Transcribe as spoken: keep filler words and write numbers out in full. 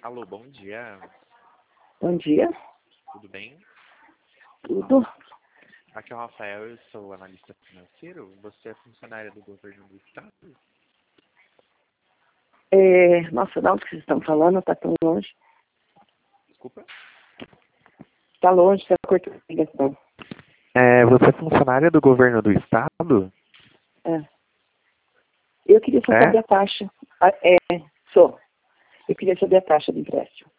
Alô, bom dia. Bom dia. Tudo bem? Tudo? Aqui é o Rafael, eu sou analista financeiro. Você é funcionária do governo do estado? É, nossa, de onde que vocês estão falando? Tá tão longe. Desculpa? Tá longe, tá cortando a ligação. É, você é funcionária do governo do estado? É. Eu queria só É? saber a taxa. Ah, É, sou. Eu queria saber a taxa do empréstimo.